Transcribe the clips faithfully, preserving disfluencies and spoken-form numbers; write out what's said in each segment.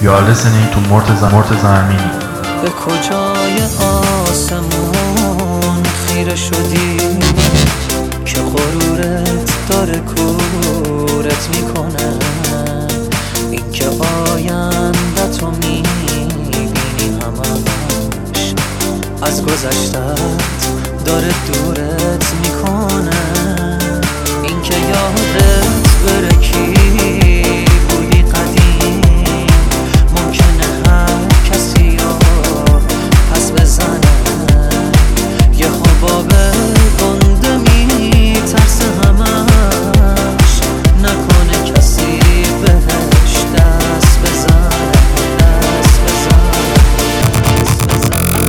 You're listening to Morteza Morteza Amini. به کجای آسمون خیره شدی که غرورت داره کورت میکنه؟ این که آینده تو میبینی همش از گذشتت داره دورت میکنه. این که یادت بره کی بودی قدیم ممکنه هر کسی رو پس بزنه. یه حباب گنده میترسه همش نکنه کسی بهش دست بزنه دست بزنه دست بزنه.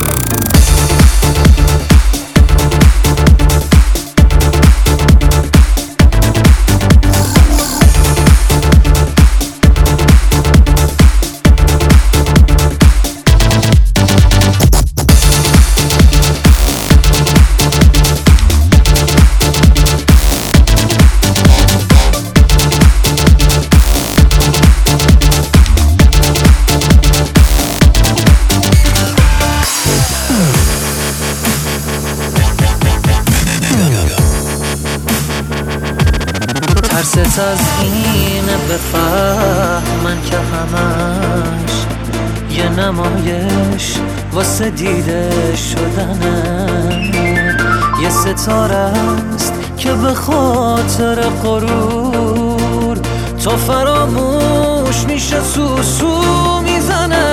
ترست از اینه بفهمن که همش یه نمایش واسه دیده شدنه. یه ستاره است که به خاطر غرور تو فراموش میشه سوسو میزنه.